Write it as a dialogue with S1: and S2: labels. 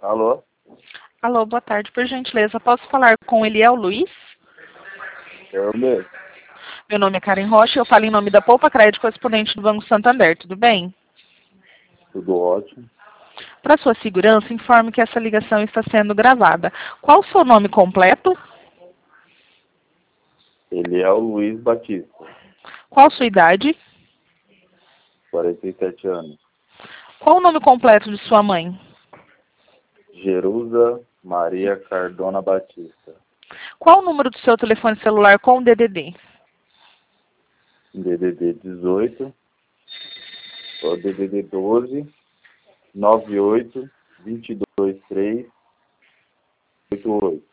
S1: Alô?
S2: Alô, boa tarde. Por gentileza, posso falar com Eliel Luiz?
S1: Eu mesmo.
S2: Meu nome é Karen Rocha, eu falo em nome da Poupa Crédito, correspondente do Banco Santander, tudo bem?
S1: Tudo ótimo.
S2: Para sua segurança, informe que essa ligação está sendo gravada. Qual o seu nome completo?
S1: Ele é o Luiz Batista,
S2: Qual a sua idade?
S1: 47 anos.
S2: Qual o nome completo de sua mãe?
S1: Jerusa Maria Cardona Batista.
S2: Qual o número do seu telefone celular com o DDD?
S1: DDD 18, ou DDD 12, 98 22 3 88.